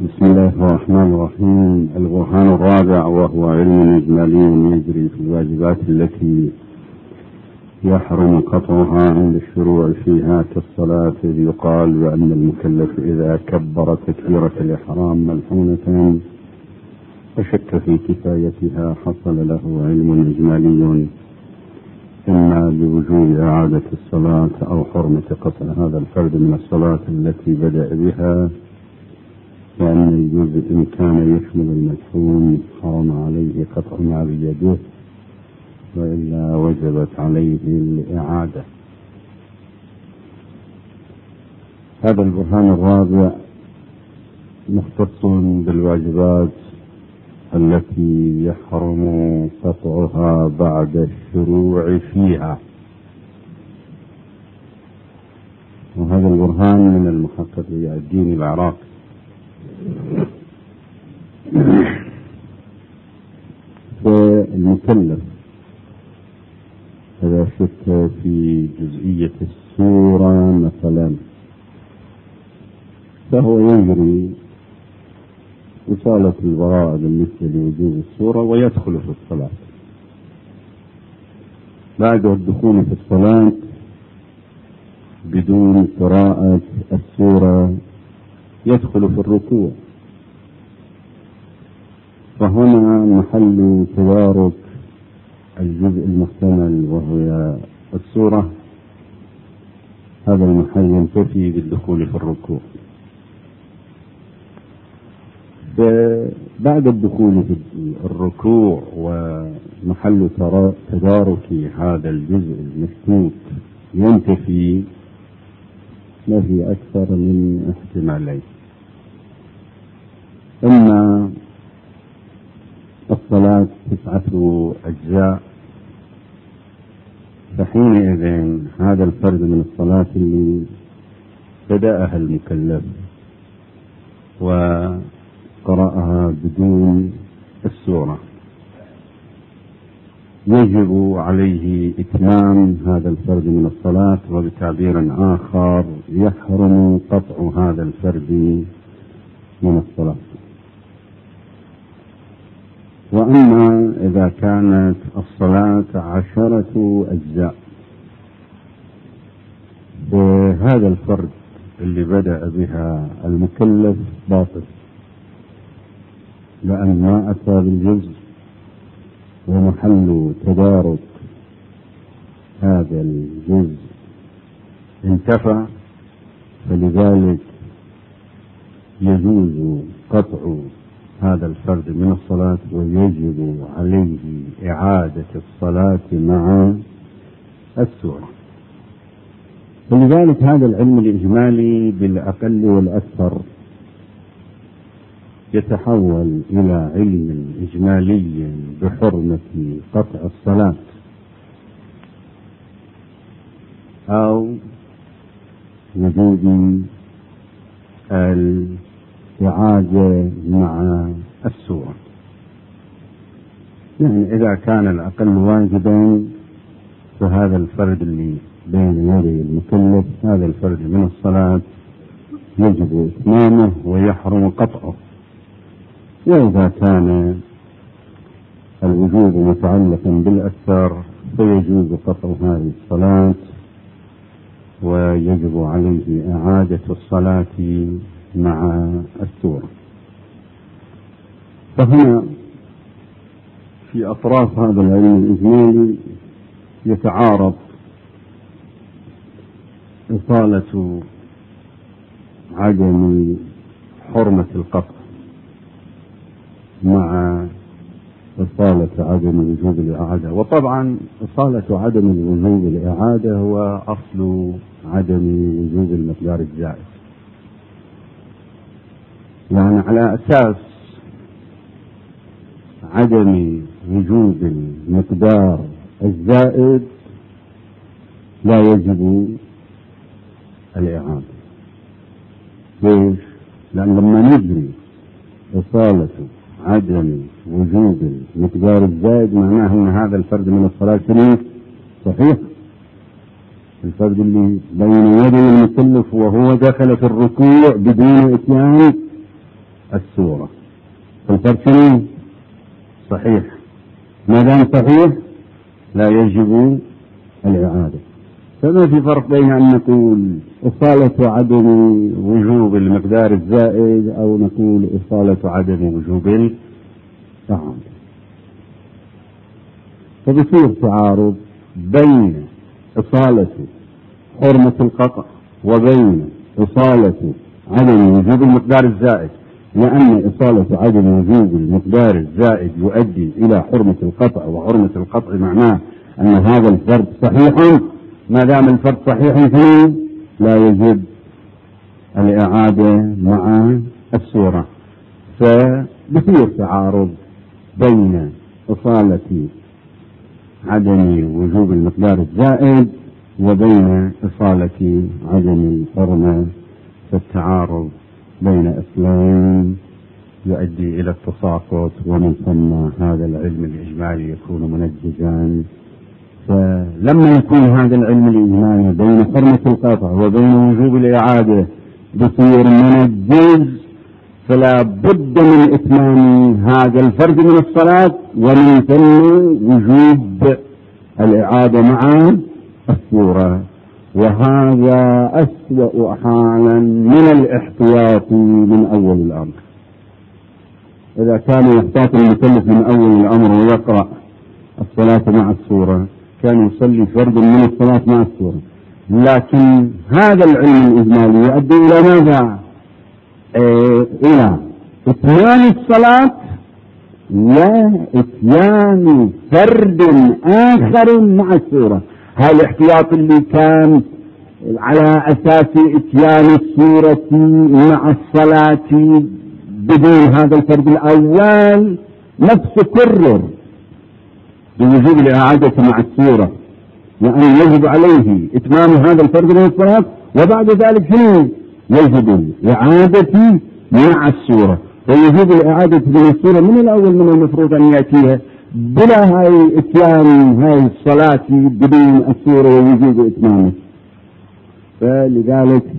بسم الله الرحمن الرحيم. البرهان الرابع وهو علم إجمالي يجري في الواجبات التي يحرم قطعها عند الشروع فيها كالصلاة، إذ يقال بأن المكلف إذا كبر تكبيرة الإحرام ملحونة وشك في كفايتها حصل له علم إجمالي إما بوجوب إعادة الصلاة أو حرمة قطع هذا الفرد من الصلاة التي بدأ بها، لأن الجزء إن كان يشمل الملحون حرم عليه قطع ما بيده وإلا وجبت عليه الإعادة. هذا البرهان الرابع مختص بالواجبات التي يحرم قطعها بعد الشروع فيها، وهذا البرهان من المحقق الدين العراقي. فالمكلف إذا شك في جزئية السورة مثلا فهو يجري إصالة البراءة بالنسبة لوجوب السورة ويدخل في الصلاة. بعد الدخول في الصلاة بدون قراءة السورة يدخل في الركوع، فهنا محل تدارك الجزء المحتمل وهو السورة. هذا المحل ينتفي بالدخول في الركوع. بعد الدخول في الركوع ومحل تدارك هذا الجزء المشكوك ينتفي، ما في أكثر من احتمالين: إما الصلاة 9 أجزاء، فحينئذ هذا الفرد من الصلاة اللي بدأها المكلف وقرأها بدون السورة يجب عليه إتمام هذا الفرد من الصلاة، وبتعبير آخر يحرم قطع هذا الفرد من الصلاة. وأما إذا كانت الصلاة 10 أجزاء، فهذا الفرد اللي بدأ بها المكلف باطل، لأن ما أتى بالجزء ومحل تدارك هذا الجزء انتفى، فلذلك يجوز قطع هذا الفرد من الصلاة ويجب عليه إعادة الصلاة مع السورة. فلذلك هذا العلم الإجمالي بالأقل والأكثر يتحول إلى علم إجمالي بحرمة قطع الصلاة أو وجوب الإعادة مع السورة. يعني إذا كان الأقل واجبا فهذا الفرد اللي بين يدي المكلف، هذا الفرد من الصلاة يجب إتمامه ويحرم قطعه. وإذا كان الوجوب متعلقا بالأكثر فيجوز قطع هذه الصلاة ويجب عليه إعادة الصلاة مع السورة. فهنا في أطراف هذا العلم الإجمالي يتعارض إصالة عدم حرمة القطع مع إصالة عدم وجوب الإعادة. وطبعا إصالة عدم وجوب الإعادة هو أصل عدم وجوب المقدار الزائد، يعني على أساس عدم وجوب المقدار الزائد لا يجب الإعادة. ليش؟ لأن لما نجري إصالة عدم وجوب المقدار الزائد معناه أن هذا الفرد من الصلاة صحيح. الفرد اللي بين يدي المكلف وهو دخل في الركوع بدون إتيان السورة. فالفرق صحيح، ما دام صحيح لا يجب الإعادة. فما في فرق بين أن نقول إصالة عدم وجوب المقدار الزائد أو نقول إصالة عدم وجوب الإعادة. فبصير تعارض بين إصالة حرمة القطع وبين إصالة عدم وجوب المقدار الزائد، لأن إصالة عدم وجوب المقدار الزائد يؤدي إلى حرمة القطع، وحرمة القطع معناه أن هذا الفرد صحيح. ما دام الفرد صحيح لا يجب الإعادة مع السورة. فبصير تعارض بين إصالة عدم وجوب المقدار الزائد وبين إصالة عدم الحرمة. فالتعارض بين أصلين يؤدي إلى التساقط، ومن ثم هذا العلم الإجمالي يكون منجزا. فلما يكون هذا العلم الإجمالي بين حرمة القطع وبين وجوب الإعادة بصير منجز، فلا بد من إتمام هذا الفرد من الصلاة، ومن ثم وجوب الإعادة مع السورة. وهذا أسوأ حالا من الاحتياط من أول الأمر. إذا كان يحتاط المكلف من أول الأمر ويقرأ الصلاة مع السورة كان يصلي فرد من الصلاة مع السورة، لكن هذا العلم الإجمالي يؤدي إلى ماذا؟ إلى إتيان الصلاة وإتيان فرد آخر مع السورة. هذا الاحتياط اللي كان على أساس إتيان السورة مع الصلاة بدون هذا الفرد الأول نفسه كرر بوجوب الإعادة مع السورة، لأن يجب عليه إتمام هذا الفرد من الصلاة، وبعد ذلك يجب الإعادة مع السورة. ووجوب الإعادة من السورة من الأول من المفروض أن يأتيها بلا هاي إتيان هاي الصلاة بدون السورة ووجوب إتمامه. فلذلك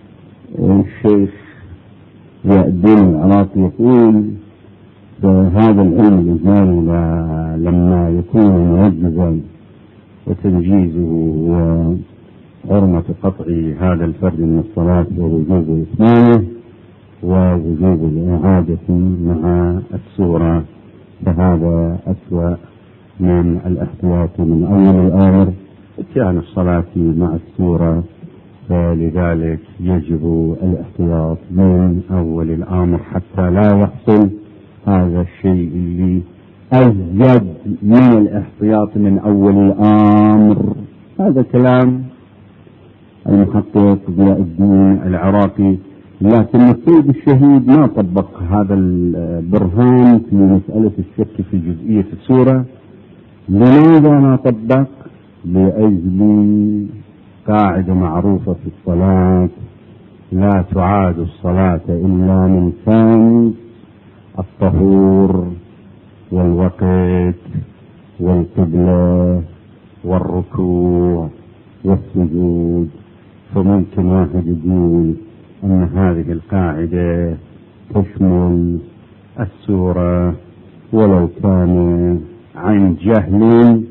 الشيخ الدين العراقي يقول فهذا العلم الإجمالي لما يكون منجزا وتنجيزه وحرمة قطع هذا الفرد من الصلاة ووجوب إتمامه ووجوب الإعادة مع السورة، فهذا أسوأ من الاحتياط من أول الأمر إتيان الصلاة مع السورة. فلذلك يجب الاحتياط من أول الأمر حتى لا يحصل هذا الشيء اللي أزيد من الاحتياط من أول الأمر. هذا كلام المحقق ضياء الدين العراقي، لكن السيد الشهيد ما طبق هذا البرهان في مسألة الشك في جزئية السورة. لماذا ما طبق؟ لأجل قاعدة معروفة في الصلاة: لا تعاد الصلاة إلا من كان الطهور والوقت والقبلة والركوع والسجود. فممكن واحد يقول أن هذه القاعدة تشمل السورة ولو كان عن جهل،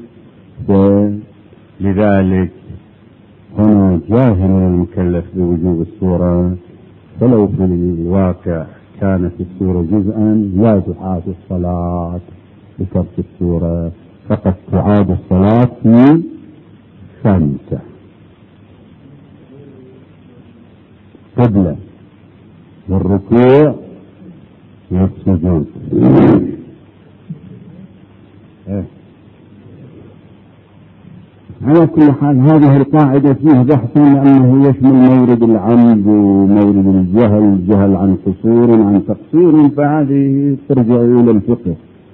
فلذلك هنا جاهل المكلف بوجوب السورة. فلو في الواقع كانت السورة جزءا لا تعاد الصلاة بترك السورة، فقد تعاد الصلاة في 5: قبلة والركوع والسجود. على كل حال هذه القاعدة فيه بحث لأنه يشمل مورد العمد ومورد الجهل عن قصور عن تقصير، فهذه ترجع إلى الفقه.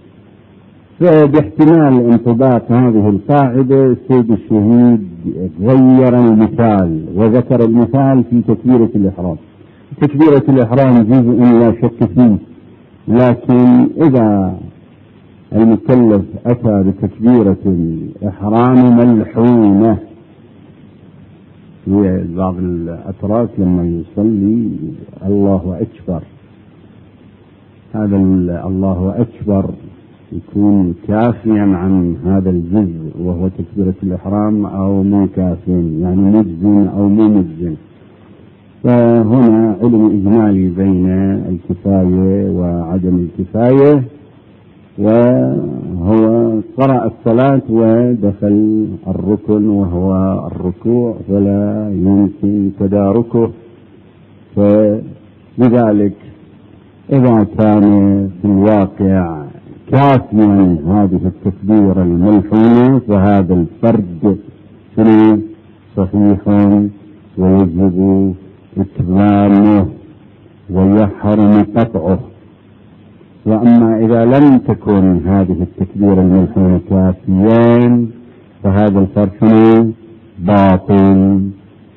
فباحتمال انطباق هذه القاعدة السيد الشهيد غير المثال وذكر المثال في تكبيرة الإحرام. تكبيرة الإحرام جزء لا شك فيه، لكن إذا المكلف أتى بتكبيرة الإحرام ملحونة، بعض الأتراك لما يصلي الله أكبر هذا الله أكبر يكون كافيا عن هذا الجزء وهو تكبيرة الإحرام أو مو كافيا، يعني مجزم أو مو مجزم. فهنا علم إجمالي بين الكفاية وعدم الكفاية، وهو قرأ الصلاة ودخل الركن وهو الركوع فلا يمكن تداركه. فلذلك إذا كان في الواقع كافيا هذه التكبيرة الملحونة فهذا الفرد صحيح ويجب إتمامه ويحرم قطعه. وأما إذا لم تكن هذه التكبيرة الملحونة كافيا فهذا الفرد باطل،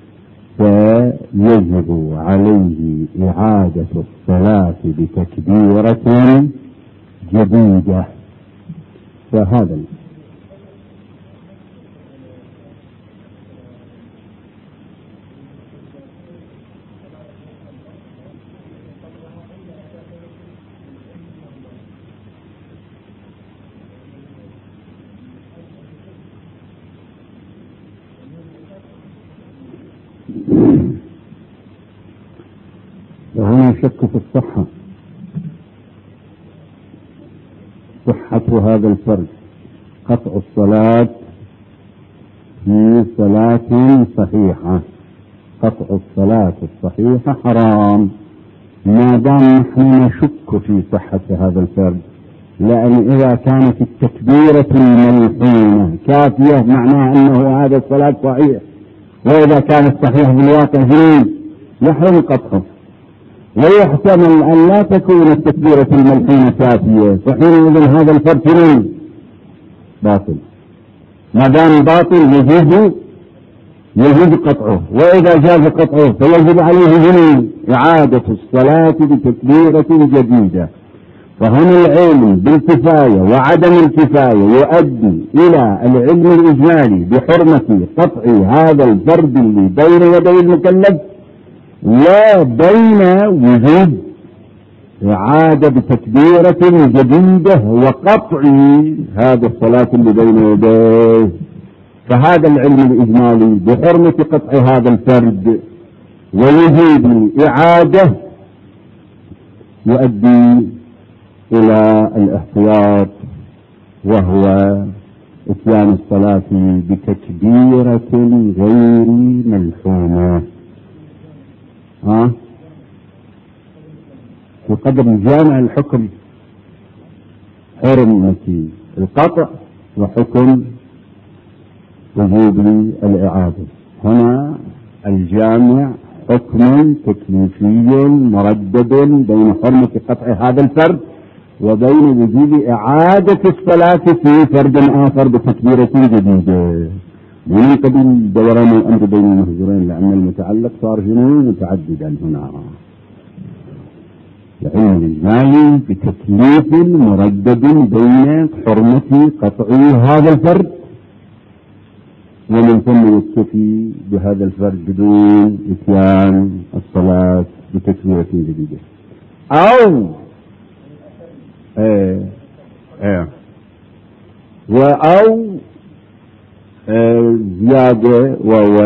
فيجب عليه إعادة الصلاة بتكبيرة جديدة. فهذا وهنا شك في الصحة، صحة هذا الفرد. قطع الصلاة في صلاة صحيحة، قطع الصلاة الصحيحة حرام ما دام نحن نشك في صحة هذا الفرد، لأن إذا كانت التكبيرة الملحونة كافية معناها أنه هذا الصلاة صحيح، وإذا كانت صحيحة بالواقع يحرم قطعه. ويحتمل أن لا تكون التكبيرة الملحونة كافية، فحينئذ هذا الفرد باطل. ما دام باطل يجوز قطعه، وإذا جاز قطعه فيجب عليه إعادة الصلاة بتكبيرة جديدة. فهنا العلم بالكفاية وعدم الكفاية يؤدي إلى العلم الإجمالي بحرمة قطع هذا الفرد اللي بين يدي المكلف، وبين وجود إعادة بتكبيرة جديدة وقطع هذا الصلاة اللي بين يديه. فهذا العلم الإجمالي بحرمة قطع هذا الفرد ووجود إعادة يؤدي إلى الاحتياط، وهو إتيان الصلاة بتكبيرة غير ملحونة في قدر جامع الحكم، حرمة القطع وحكم وجوب الإعادة. هنا الجامع حكم تكليفي مردد بين حرمة قطع هذا الفرد وبين وجوب إعادة الصلاة في فرد آخر بتكبيرة جديدة. من قبل دوران الأمر بين المهجرين، لأن المتعلق صار متعددا هنا. العلم الإجمالي بتكليف مردد بين حرمة قطع هذا الفرد ومن ثم يكتفي بهذا الفرد بدون إتيان الصلاة بتكبيرة جديدة، أو أو زيادة، وهو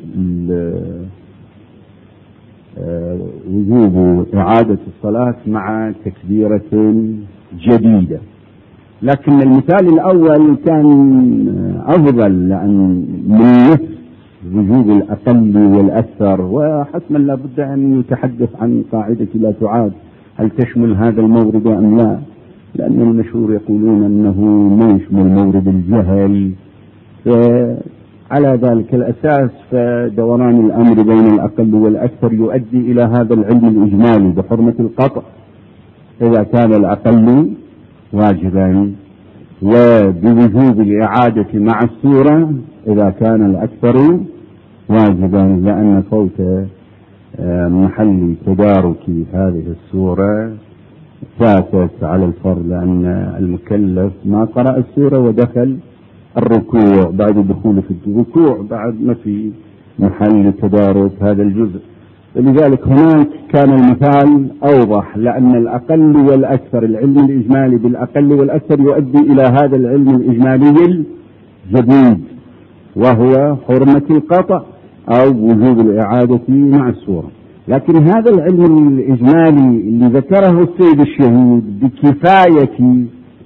وجوب إعادة الصلاة مع تكبيرة جديدة. لكن المثال الأول كان أفضل، لأن من نفس وجوب الأقل والأكثر، وحتما لا بد أن يتحدث عن قاعدة لا تعاد، هل تشمل هذا المورد أم لا؟ لأن المشهور يقولون أنه ما يشمل مورد الجهل. على ذلك الأساس فدوران الأمر بين الأقل والأكثر يؤدي إلى هذا العلم الإجمالي بحرمة القطع إذا كان الأقل واجبا، وبوجوب الإعادة مع السورة إذا كان الأكثر واجبا، لأن فوت محل تدارك هذه السورة فاتت على الفرد، لأن المكلف ما قرأ السورة ودخل الركوع بعد دخوله في الركوع بعد ما في محل تدارك هذا الجزء. لذلك هناك كان المثال أوضح، لأن الأقل والأكثر، العلم الإجمالي بالأقل والأكثر يؤدي إلى هذا العلم الإجمالي الجديد، وهو حرمة القطع أو وجوب الإعادة مع الصورة. لكن هذا العلم الإجمالي اللي ذكره السيد الشهيد بكفاية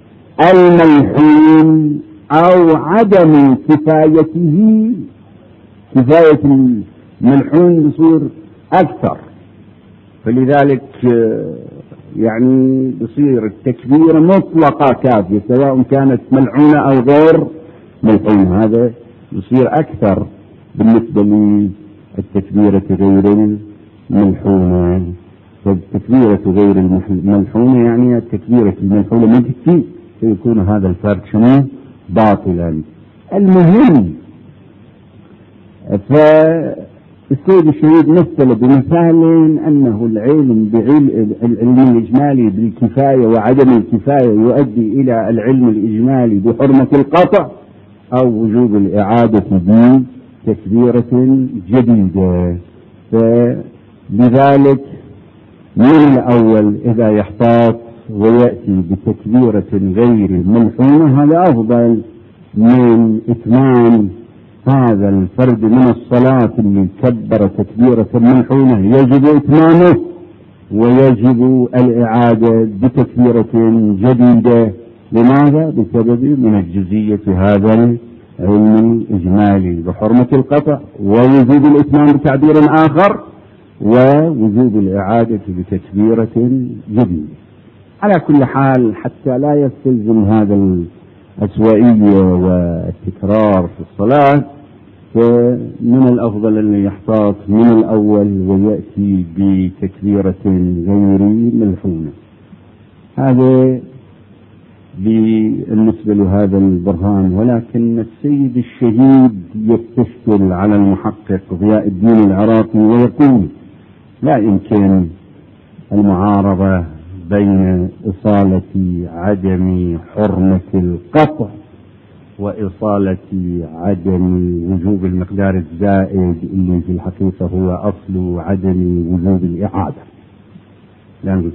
الملحون أو عدم كفايته، كفاية الملحون بصير أكثر، فلذلك يعني بصير التكبير مطلقة كافية سواء كانت ملحونة أو غير ملحونة، هذا بصير أكثر بالنسبة للتكبيرة غير الملحونة. فالتكبيرة غير الملحونة يعني التكبيرة الملحونة ما تكفي، فيكون هذا الفرق شنو؟ باطلا. المهم، فالسيد الشهيد مثل بمثال أنه العلم الإجمالي بالكفاية وعدم الكفاية يؤدي إلى العلم الإجمالي بحرمة القطع أو وجوب الإعادة بتكبيرة جديدة. فلذلك من الأول إذا يحتاط ويأتي بتكبيرة غير ملحونة هذا أفضل من إتمام هذا الفرد من الصلاة اللي كبر تكبيرة ملحونة يجب إتمامه ويجب الإعادة بتكبيرة جديدة. لماذا؟ بسبب من الجزئية هذا العلم الإجمالي بحرمة القطع ووجوب الإتمام بتعبير آخر ووجوب الإعادة بتكبيرة جديدة. على كل حال حتى لا يستلزم هذا العشوائية والتكرار في الصلاة، فمن الأفضل أن يحتاط من الأول ويأتي بتكبيرة غير ملحونة. هذا بالنسبة لهذا البرهان. ولكن السيد الشهيد يستشكل على المحقق ضياء الدين العراقي ويقول لا يمكن المعارضة بين إصالة عدم حرمة القطع وإصالة عدم وجوب المقدار الزائد اللي في الحقيقة هو أصل عدم وجوب الإعادة. لأن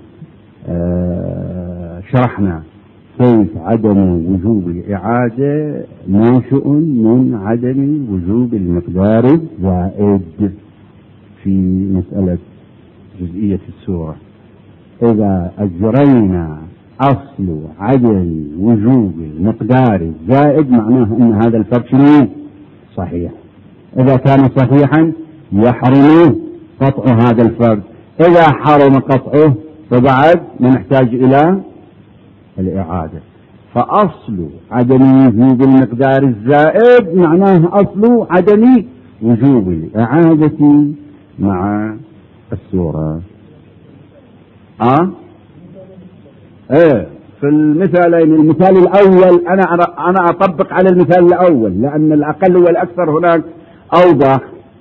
شرحنا كيف عدم وجوب الإعادة ناشئ من عدم وجوب المقدار الزائد في مسألة جزئية السورة. إذا أجرينا أصل عدم وجوب المقدار الزائد معناه أن هذا الفرق صحيح. إذا كان صحيحا يحرم قطع هذا الفرق، إذا حرم قطعه فبعد نحتاج إلى الإعادة. فأصل عدم وجوب المقدار الزائد معناه أصل عدم وجوب الإعادة مع السورة. في المثالين، المثال الأول أنا أطبق على المثال الأول لأن الأقل والأكثر هناك أوضح.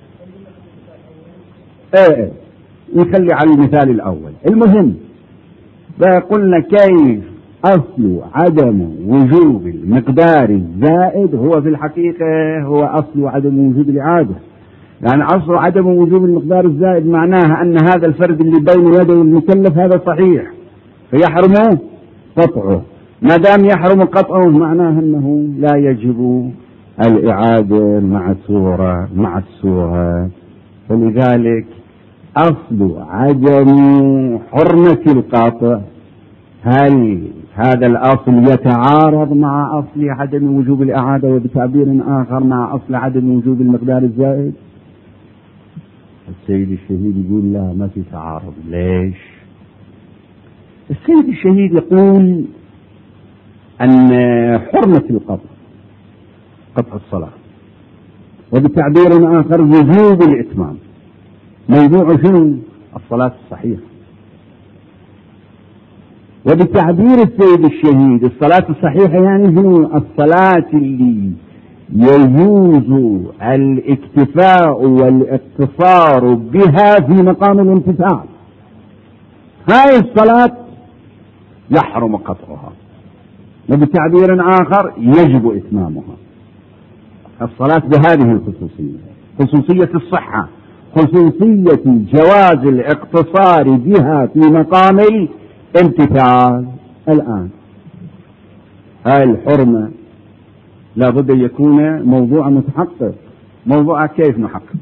نخلي على المثال الأول. المهم قلنا كيف أصل عدم وجوب المقدار الزائد هو في الحقيقة هو أصل عدم وجوب الإعادة، يعني أصل عدم وجوب المقدار الزائد معناها أن هذا الفرد اللي بين يدي المكلف هذا صحيح فيحرم قطعه. ما دام يحرم قطعه معناه أنه لا يجب الإعادة مع السورة. فلذلك أصل عدم حرمة القطع، هل هذا الأصل يتعارض مع أصل عدم وجوب الإعادة وبتعبير آخر مع أصل عدم وجوب المقدار الزائد؟ السيد الشهيد يقول لا، ما في تعارض. ليش؟ السيد الشهيد يقول أن حرمة القطع قطع الصلاة وبتعبير آخر وجوب الإتمام موضوع شنو؟ الصلاة الصحيحة. وبتعبير السيد الشهيد الصلاة الصحيحة يعني شنو؟ الصلاة اللي يجوز الاكتفاء والاقتصار بها في مقام الانتفاع، هاي الصلاة يحرم قطعها. وبتعبير آخر يجب إتمامها. الصلاة بهذه الخصوصية، خصوصية الصحة خصوصية جواز الاقتصار بها في مقام الامتثال. الآن هاي الحرمة لابد أن يكون موضوع متحقق. موضوع كيف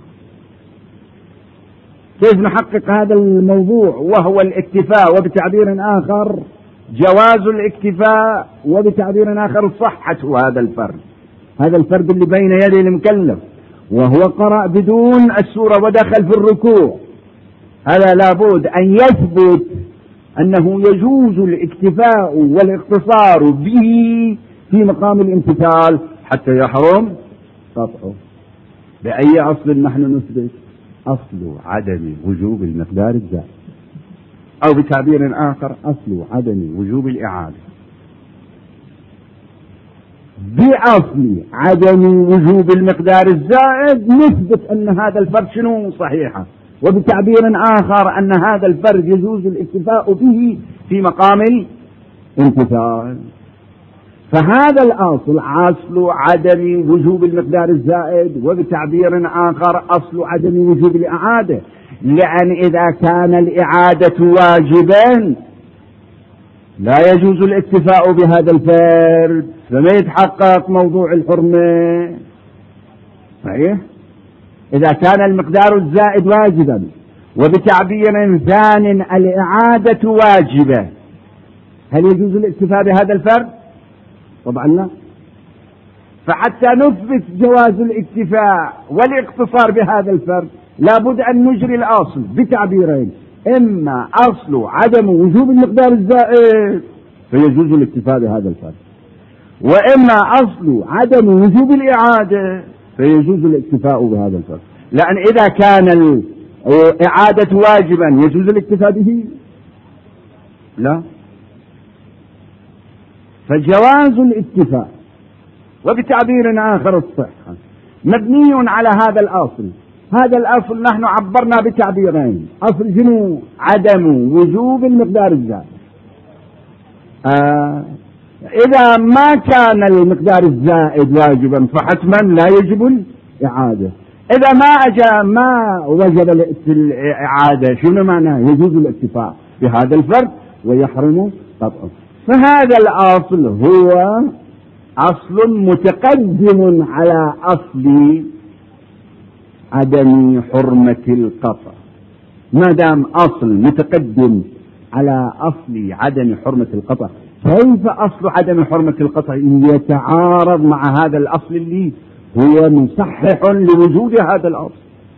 نحقق هذا الموضوع، وهو الاكتفاء، وبتعبير آخر جواز الاكتفاء، وبتعبير آخر صحة هذا الفرد اللي بين يدي المكلف وهو قرأ بدون السورة ودخل في الركوع، هذا لابد أن يثبت أنه يجوز الاكتفاء والاقتصار به في مقام الامتثال حتى يحرم قطعه. بأي أصل نحن نثبت؟ أصل عدم وجوب المقدار الزائد، أو بتعبير آخر أصل عدم وجوب الإعادة. بأصل عدم وجوب المقدار الزائد نثبت أن هذا الفرد شنو صحيحة، وبتعبير آخر أن هذا الفرد يجوز الاكتفاء به في مقام الامتثال. فهذا الأصل أصل عدم وجوب المقدار الزائد، وبتعبير آخر أصل عدم وجوب الإعادة، لأن إذا كان الإعادة واجبا لا يجوز الاكتفاء بهذا الفرد، فما يتحقق موضوع الحرمة. صحيح؟ إذا كان المقدار الزائد واجبا وبتعبير ثاني الإعادة واجبة، هل يجوز الاكتفاء بهذا الفرد؟ طبعا لا. فحتى نثبت جواز الاكتفاء والاقتصار بهذا الفرد لابد أن نجري الأصل بتعبيرين: إما أصل عدم وجوب المقدار الزائد فيجوز الاكتفاء بهذا الفرد، وإما أصل عدم وجوب الإعادة فيجوز الاكتفاء بهذا الفرد. لأن إذا كان الإعادة واجبا يجوز الاكتفاء به؟ لا. فجواز الاكتفاء وبتعبير آخر الصحة مبني على هذا الأصل. هذا الأصل نحن عبرنا بتعبيرين: أصل شنو؟ عدم وجوب المقدار الزائد. إذا ما كان المقدار الزائد واجبا فحتما لا يجب الإعادة. إذا ما وجب الإعادة شنو معناه؟ يجوز الاكتفاء بهذا الفرد ويحرم قطعه. فهذا الأصل هو أصل متقدم على أصل عدم حرمة القطع. ما دام أصل متقدم على أصل عدم حرمة القطع، كيف أصل عدم حرمة القطع يتعارض مع هذا الأصل اللي هو مصحح لوجود هذا الأصل؟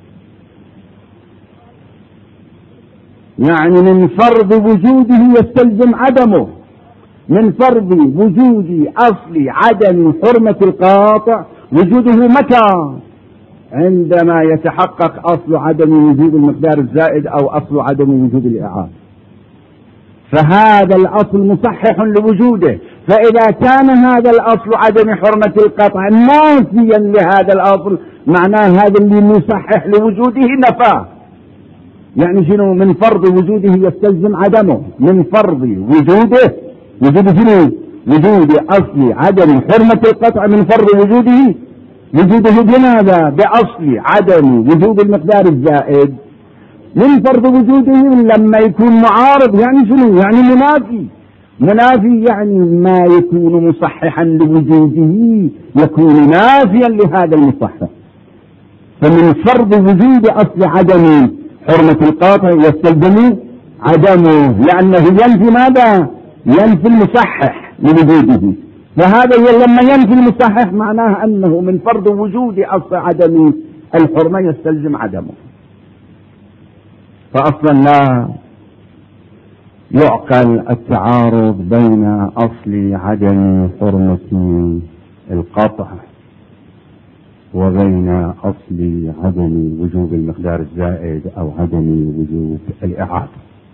يعني من فرض وجوده يستلزم عدمه. من فرض وجود أصل عدم حرمة القاطع وجوده متى؟ عندما يتحقق أصل عدم وجود المقدار الزائد أو أصل عدم وجود الإعادة. فهذا الأصل مصحح لوجوده. فإذا كان هذا الأصل عدم حرمة القطع نافيا لهذا الأصل، معناه هذا اللي مصحح لوجوده نفاه. يعني شنو؟ من فرض وجوده يستلزم عدمه. من فرض وجوده شنو؟ وجود أصل عدم حرمة القطع من فرض وجوده بماذا؟ بأصل عدم وجود المقدار الزائد. من فرض وجوده لما يكون معارض يعني شنو؟ يعني منافي يعني ما يكون مصححا لوجوده يكون نافيا لهذا المصحح. فمن فرض وجود أصل عدم حرمة القاطع يستلزم عدمه، لأنه ينفي ماذا؟ ينفي المصحح لوجوده. فهذا لما ينفي المصحح معناه أنه من فرض وجود أصل عدم الحرمة يستلزم عدمه. فأصلا لا يعقل التعارض بين أصل عدم حرمة القطع وبين أصل عدم وجوب المقدار الزائد أو عدم وجوب الإعادة.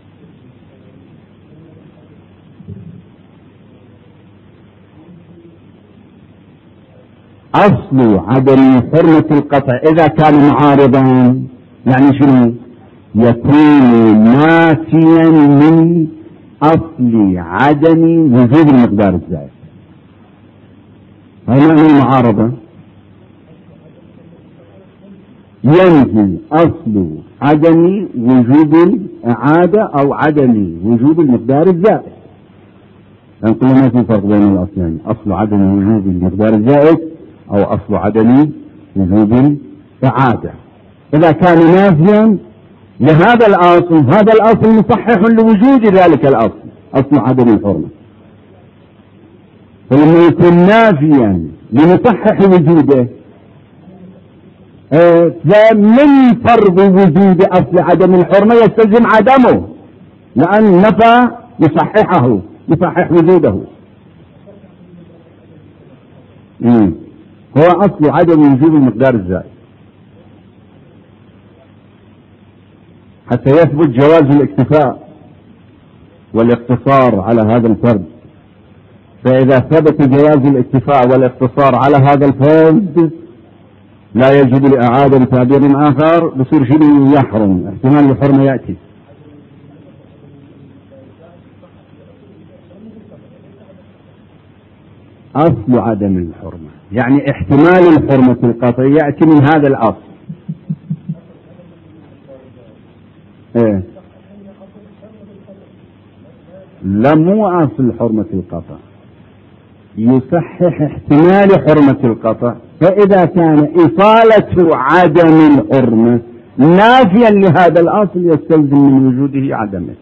أصل عدم حرمة القطع إذا كان معارضا يعني شنو؟ يكون نافيا من أصل عدم وجود المقدار الزائد. هذا معنى المعارضة. ينفي أصل عدم وجوب الإعادة أو عدم وجوب المقدار الزائد. يعني قلنا ما في فرق بين الأصلين، أصل عدم وجوب المقدار الزائد أو أصل عدم وجوب الإعادة. إذا كان نافيا لهذا الأصل، هذا الأصل مصحح لوجود ذلك الأصل، أصل عدم الحرمة. فلما يكون نافيا لمصحح وجوده، فمن فرض وجود أصل عدم الحرمة يستلزم عدمه، لأن نفى مصححه، يصحح وجوده. هو أصل عدم وجود المقدار الزائد حتى يثبت جواز الاكتفاء والاقتصار على هذا الفرد. فإذا ثبت جواز الاكتفاء والاقتصار على هذا الفرد لا يجب الإعادة بتعبير آخر، بصير شيء يحرم، احتمال الحرمة يأتي. أصل عدم الحرمة يعني احتمال الحرمة القطعي يأتي من هذا الأصل. إيه؟ لا، مو أصل حرمة القطع، يصحح احتمال حرمة القطع. فإذا كان إصالة عدم الحرمة نافيا لهذا الأصل يستلزم من وجوده عدمه.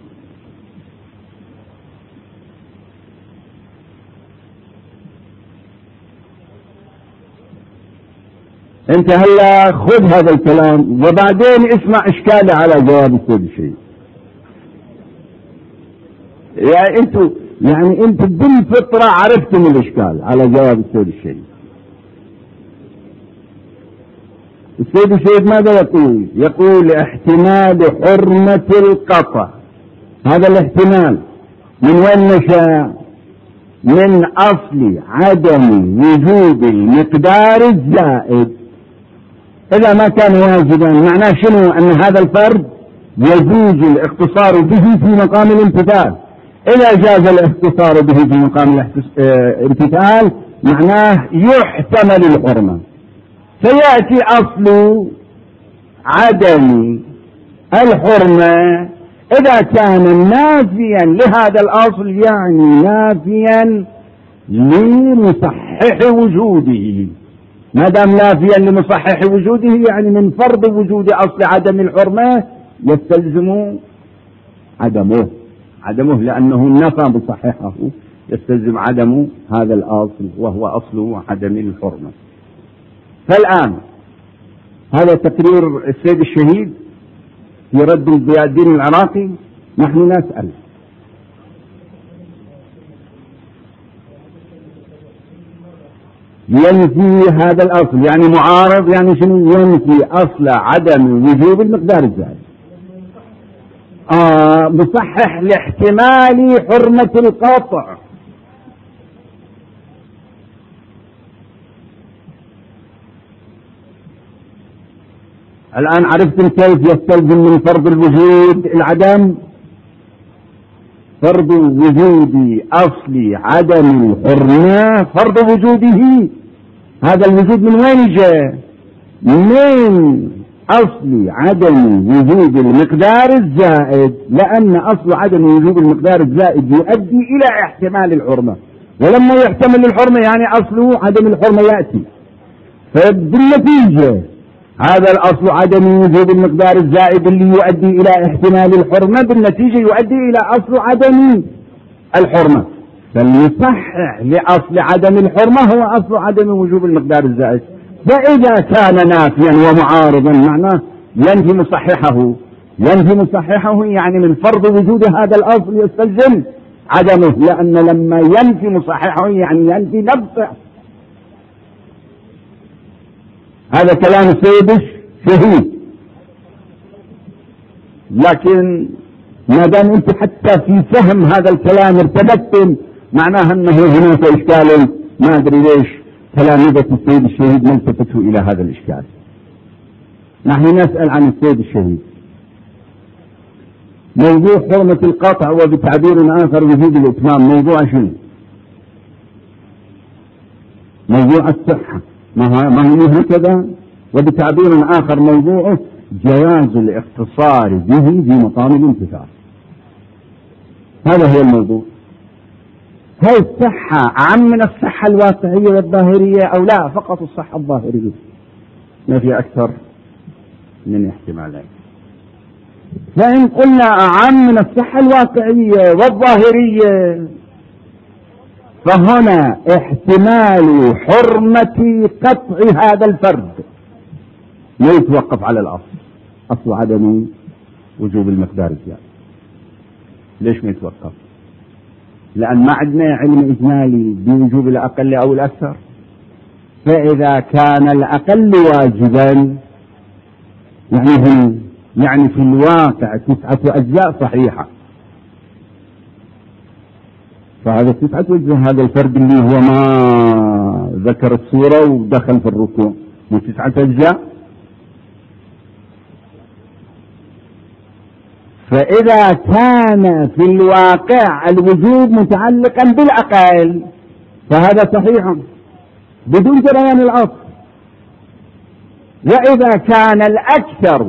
انت هلا خذ هذا الكلام وبعدين اسمع اشكاله على جواب السيد الشهيد. يعني انتوا بالفطرة عرفتم الاشكال على جواب السيد الشهيد. السيد الشهيد ماذا يقول؟ يقول احتمال حرمة القطع، هذا الاحتمال من وين نشأ؟ من اصل عدم وجود المقدار الزائد. إذا ما كان واجبا معناه شنو؟ أن هذا الفرد يجوز الاقتصار به في مقام الامتثال. إذا جاز الاقتصار به في مقام الامتثال معناه يحتمل الحرمة. فيأتي أصل عدم الحرمة إذا كان نافيا لهذا الأصل، يعني نافيا لمصحح وجوده. ما دام نافيا لمصحح وجوده يعني من فرض وجود أصل عدم الحرمة يستلزم عدمه لأنه نفى مصححه، يستلزم عدم هذا الأصل وهو أصل عدم الحرمة. فالآن هذا تقرير السيد الشهيد في رد ضياء الدين العراقي. نحن نسأل ينفي هذا الأصل، يعني معارض، يعني شنو؟ ينفي أصل عدم وجوب المقدار الزائد، مصحح لاحتمال حرمة القطع. الآن عرفتم كيف يستلزم من فرض الوجود العدم؟ فرض وجود أصل عدم الحرمة فرض وجوده، هذا الوجود من وين جاء؟ من أصل عدم وجود المقدار الزائد، لأن أصل عدم وجود المقدار الزائد يؤدي إلى احتمال الحرمة، ولما يحتمل الحرمة يعني أصل عدم الحرمة يأتي. فبالنتيجة هذا الأصل عدم وجود المقدار الزائد اللي يؤدي إلى احتمال الحرمة بالنتيجة يؤدي إلى أصل عدم الحرمة. فالمصحح لأصل عدم الحرمة هو أصل عدم وجود المقدار الزائد. فإذا كان نافيا ومعارضا معناه ينفي مصححه يعني من فرض وجود هذا الأصل يستلزم عدمه، لأن لما ينفي مصححه يعني ينفي نفسه. هذا كلام السيد الشهيد. لكن ما دام انت حتى في فهم هذا الكلام ارتبكتم معناه انه هناك اشكال، ما ادري ليش تلامذة السيد الشهيد ما التفتوا الى هذا الاشكال. نحن نسأل عن السيد الشهيد موضوع حرمة القطع، وبتعبير اخر وجود الاتمام. موضوع شنو؟ موضوع الصحة. ما هو هكذا وبتعبير آخر موضوعه جواز الاقتصار به في مقام الامتثال. هذا هو الموضوع. هل الصحة أعم من الصحة الواقعية والظاهرية أو لا؟ فقط الصحة الظاهرية، ما في أكثر من احتمالين. فإن قلنا أعم من الصحة الواقعية والظاهرية فهنا احتمال حرمة قطع هذا الفرد لا يتوقف على الأصل، أصل عدم وجوب المقدار الزائد. ليش ما يتوقف؟ لأن ما عندنا علم إجمالي بوجوب الأقل أو الأكثر، فإذا كان الأقل واجبا يعني في الواقع 9 أجزاء صحيحة، فهذا 9 أجزاء. هذا الفرد اللي هو ما ذكر السورة ودخل في الركوع من 9 أجزاء. فإذا كان في الواقع الوجوب متعلقا بالأقل فهذا صحيح بدون جريان الأصل. وإذا كان الأكثر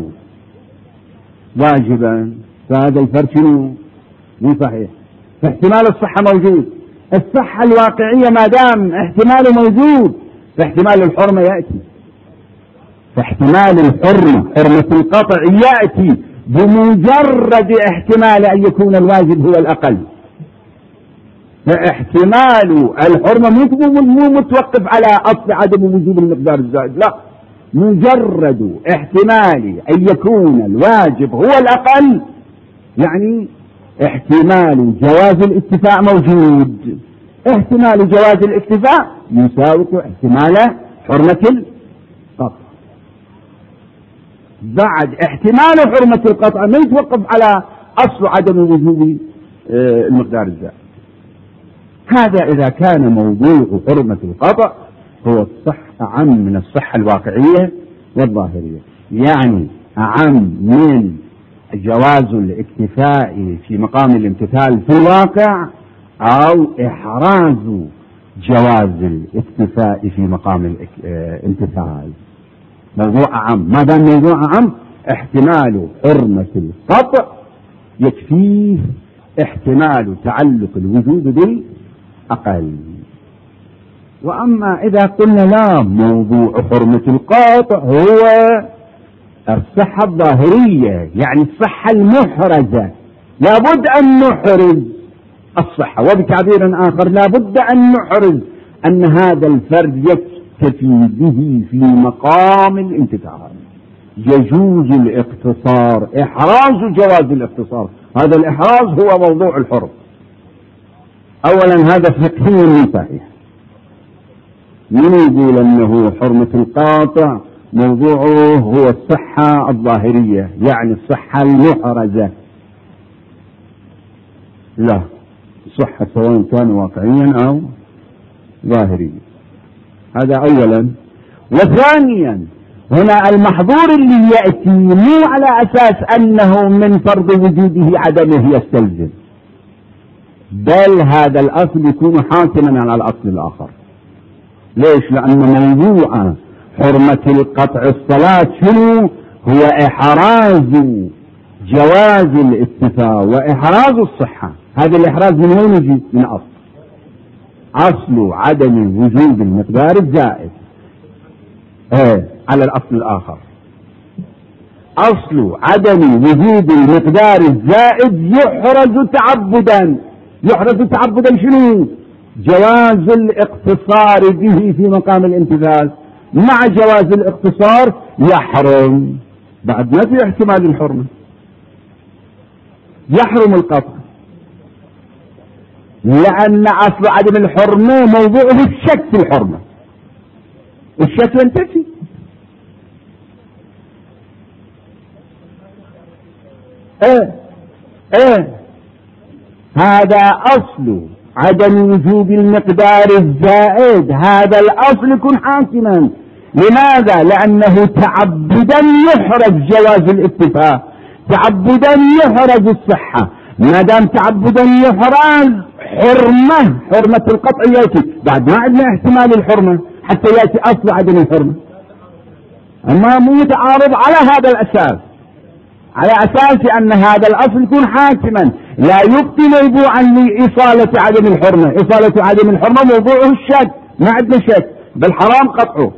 واجبا فهذا الفرد شنو؟ مو صحيح. فاحتمال الصحة موجود. الصحة الواقعية ما دام احتماله موجود فاحتمال الحرمة يأتي. فاحتمال الحرمة، حرمة القطع، يأتي بمجرد احتمال أن يكون الواجب هو الأقل. فاحتمال الحرمة مو متوقف على أصل عدم وجوب المقدار الزائد، لا، مجرد احتمال أن يكون الواجب هو الأقل يعني احتمال جواز الاكتفاء موجود. احتمال جواز الاكتفاء يساوي احتمال حرمة القطع. بعد احتمال حرمة القطع ما يتوقف على أصل عدم وجوب المقدار الزائد. هذا إذا كان موضوع حرمة القطع هو الصحة أعم من الصحة الواقعية والظاهرية، يعني أعم من جواز الاكتفاء في مقام الامتثال في الواقع أو إحراز جواز الاكتفاء في مقام الامتثال. موضوع أعم. ما دام موضوع أعم احتمال حرمة القطع يكفيه احتمال تعلق الوجود بالأقل. وأما إذا قلنا لا، موضوع حرمة القطع هو الصحة الظاهرية، يعني الصحة المحرزة، لابد أن نحرز الصحة. وبتعبير آخر لابد أن نحرز أن هذا الفرد يكتفي به في مقام الامتثال. يجوز الاقتصار، إحراز جواز الاقتصار. هذا الإحراز هو موضوع الحرم. أولا هذا فقهي صحيح. من يقول أنه حرمة القاطع موضوعه هو الصحة الظاهرية، يعني الصحة المحرزة؟ لا، صحة سواء كان واقعيا أو ظاهريا. هذا أولا. وثانيا هنا المحظور اللي يأتي مو على أساس أنه من فرض وجوده عدمه يستلزم، بل هذا الأصل يكون حاكما على الأصل الآخر. ليش؟ لأن موضوع حرمة القطع الصلاة شنو؟ هو إحراز جواز الاكتفاء وإحراز الصحة. هذا الإحراز من وين يجي؟ من أصل عدم وجود المقدار الزائد على الأصل الآخر. أصل عدم وجود المقدار الزائد يحرز تعبدا. يحرز تعبدا شنو؟ جواز الاقتصار به في مقام الامتثال. مع جواز الاقتصار يحرم، بعد ما في احتمال الحرمة، يحرم القطع، لأن أصل عدم الحرمة موضوعه الشك في الحرمة. الشك ينتفي. هذا أصل عدم وجود المقدار الزائد، هذا الأصل يكون حاكما. لماذا؟ لأنه تعبدا يحرز جواز الاكتفاء، تعبدا يحرز الصحة. ما دام تعبدا يحرز حرمة القطع يأتي، بعد ما عندنا احتمال الحرمة حتى يأتي أصل عدم الحرمة. أما مو متعارض على هذا الأساس، على أساس أن هذا الأصل يكون حاكما لا يبطي موضوعا لإصالة عدم الحرمة. إصالة عدم الحرمة موضوعه الشك، ما عندنا شك بالحرام قطعه.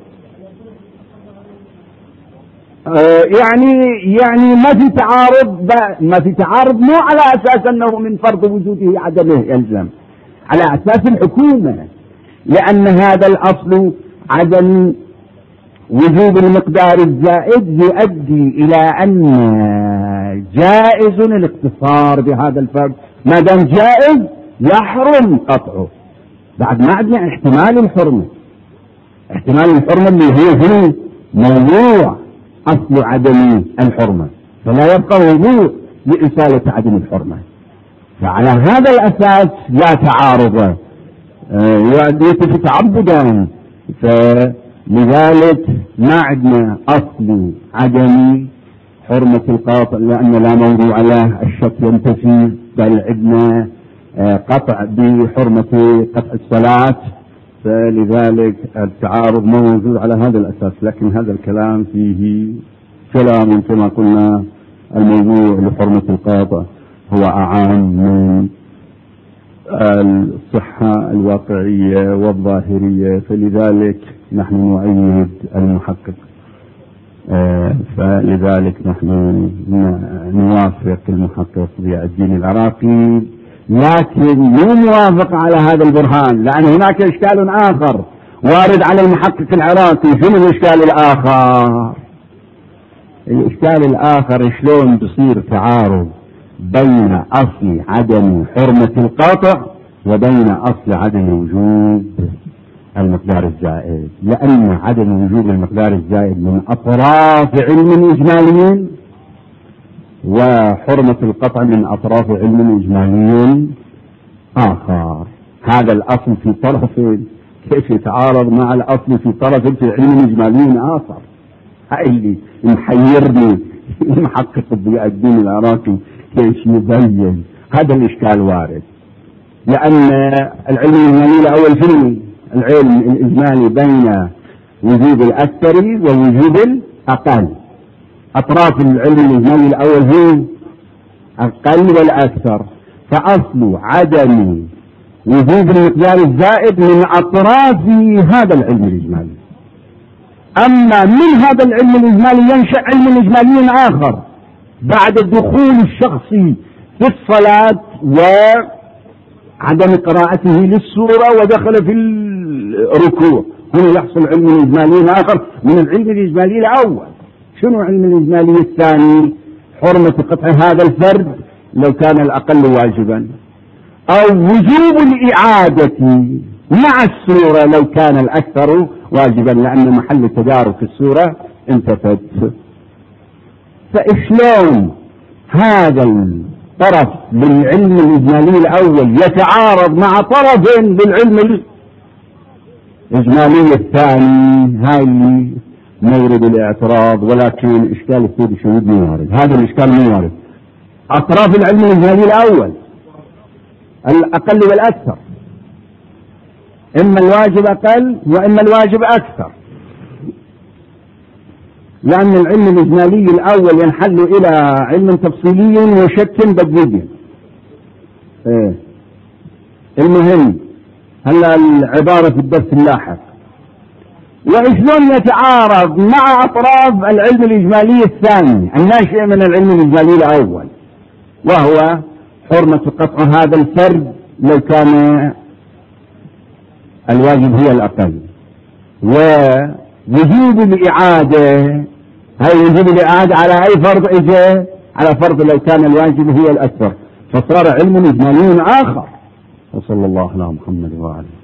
يعني ما في تعارض مو على أساس أنه من فرض وجوده عدمه يلزم، على أساس الحكومة، لأن هذا الأصل عدم وجوب المقدار الزائد يؤدي إلى أن جائز الاقتصار بهذا الفرد، ما دام جائز يحرم قطعه. بعد ما عندنا احتمال الحرمة، احتمال الحرمة اللي هو موضوع أصل عدم الحرمة، فلا يبقى موضوع لإصالة عدم الحرمة. فعلى هذا الأساس لا تعارض، يؤدي تعبدا، فلذلك ما عندنا أصل عدم حرمة القاطع، لأن لا موضوع له، الشك ينتفي، بل عندنا قطع بحرمة قطع الصلاة، فلذلك التعارض موجود على هذا الأساس. لكن هذا الكلام فيه كلام كما قلنا، الموضوع لحرمة القاطع هو أعام من الصحة الواقعية والظاهرية، فلذلك نحن نؤيد المحقق، فلذلك نحن نوافق المحقق ضياء الدين العراقي، لكن مو موافق على هذا البرهان، لأن هناك إشكال آخر وارد على المحقق العراقي. شنو الإشكال الآخر؟ الإشكال الآخر شلون بصير تعارض بين أصل عدم حرمة القاطع وبين أصل عدم وجوب المقدار الزائد؟ لأن عدم وجوب المقدار الزائد من أطراف علم إجمالي، وحرمة القطع من أطراف علم إجمالي آخر. هذا الأصل في طرف كيف يتعارض مع الأصل في طرف في علم إجمالي آخر؟ هاي اللي محيرني المحقق ضياء الدين العراقي كيف يبين هذا الإشكال وارد. لأن العلم الإجمالي الأول شنو؟ العلم الإجمالي بين وجوب الأكثر ووجوب الأقل. أطراف العلم الإجمالي الأول هو الأقل والأكثر، فأصل عدم وجوب المقدار الزائد من أطراف هذا العلم الإجمالي. أما من هذا العلم الإجمالي ينشأ علم إجمالي آخر بعد دخول الشخص في الصلاة وعدم قراءته للسورة ودخل في الركوع، هنا يحصل علم إجمالي آخر من العلم الإجمالي الأول. شنو علم الإجمالي الثاني؟ حرمة قطع هذا الفرد لو كان الأقل واجبا، أو وجوب الإعادة مع السورة لو كان الأكثر واجبا، لأن محل تدارك السورة انتفت. فإشلون هذا الطرف بالعلم الإجمالي الأول يتعارض مع طرف بالعلم الإجمالي الثاني؟ هاي اللي مورد الاعتراض، ولكن إشكال السيد الشهود مو وارد، هذا الإشكال مو وارد. أطراف العلم الإجمالي الأول الأقل والأكثر، إما الواجب أقل وإما الواجب أكثر، لأن العلم الإجمالي الأول ينحل إلى علم تفصيلي وشك بديهي. المهم هلا العبارة في الدرس اللاحق، وشلون يتعارض مع أطراف العلم الإجمالي الثاني الناشئ من العلم الإجمالي الأول، وهو حرمة قطع هذا الفرد لو كان الواجب هو الأقل، ووجوب الإعادة. هاي وجوب الإعادة على أي فرض إجا؟ على فرض لو كان الواجب هو الأكثر، فصار علم إجمالي آخر. وصلى الله على محمد وعلى